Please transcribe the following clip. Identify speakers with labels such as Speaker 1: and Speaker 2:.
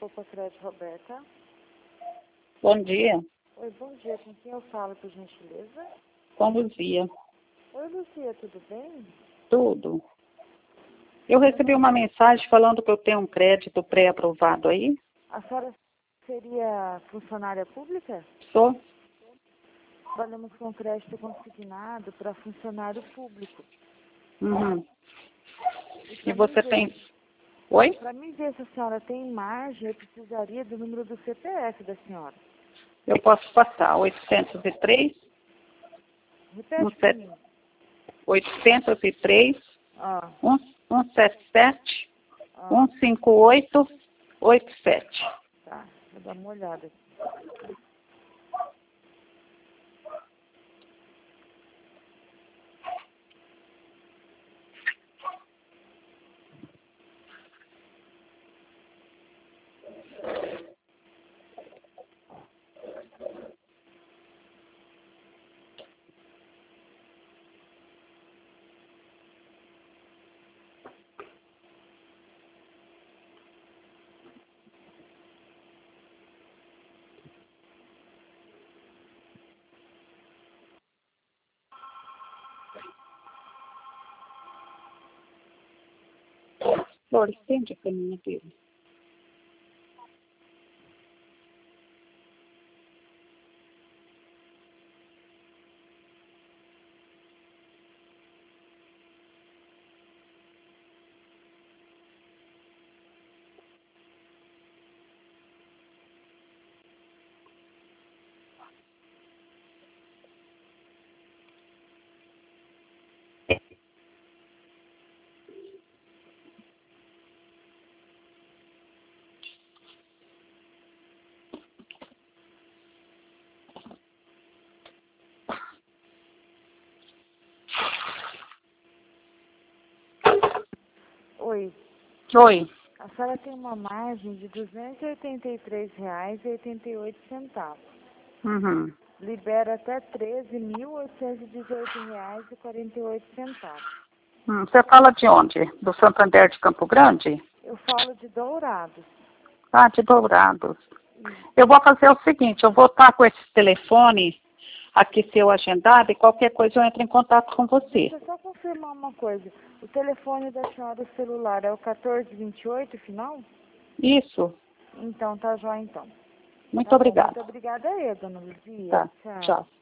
Speaker 1: Opa Crédito, Roberta.
Speaker 2: Bom dia.
Speaker 1: Oi, bom dia. Com quem eu falo, por gentileza?
Speaker 2: Com Luzia.
Speaker 1: Oi, Lucia, tudo bem?
Speaker 2: Tudo. Eu recebi uma mensagem falando que eu tenho um crédito pré-aprovado aí.
Speaker 1: A senhora seria funcionária pública?
Speaker 2: Sou?
Speaker 1: Trabalhamos com crédito consignado para funcionário público.
Speaker 2: Uhum.
Speaker 1: E
Speaker 2: E você tem... Oi?
Speaker 1: Para mim ver se a senhora tem margem, eu precisaria do número do CPF da senhora.
Speaker 2: Eu posso passar 803
Speaker 1: Repete para mim.
Speaker 2: 803
Speaker 1: Ah,
Speaker 2: 177
Speaker 1: ah,
Speaker 2: 158 87.
Speaker 1: tá. Vou dar uma olhada aqui.
Speaker 2: Flor, estende a caminha dele.
Speaker 1: Oi,
Speaker 2: Oi.
Speaker 1: a senhora tem uma margem de R$ 283,88.
Speaker 2: Uhum.
Speaker 1: Libera até R$ 13.818,48.
Speaker 2: Você fala de onde? Do Santander de Campo Grande?
Speaker 1: Eu falo de Dourados.
Speaker 2: Ah, de Dourados. Eu vou fazer o seguinte, eu vou estar com esse telefone aqui seu agendado e qualquer coisa eu entro em contato com você.
Speaker 1: Deixa eu só confirmar uma coisa. O telefone da senhora celular é o 1428, final?
Speaker 2: Isso.
Speaker 1: Então, tá jóia então.
Speaker 2: Muito
Speaker 1: Tá bom,
Speaker 2: obrigada.
Speaker 1: muito obrigada aí, dona Luzia.
Speaker 2: Tá.
Speaker 1: Tchau.
Speaker 2: Tchau.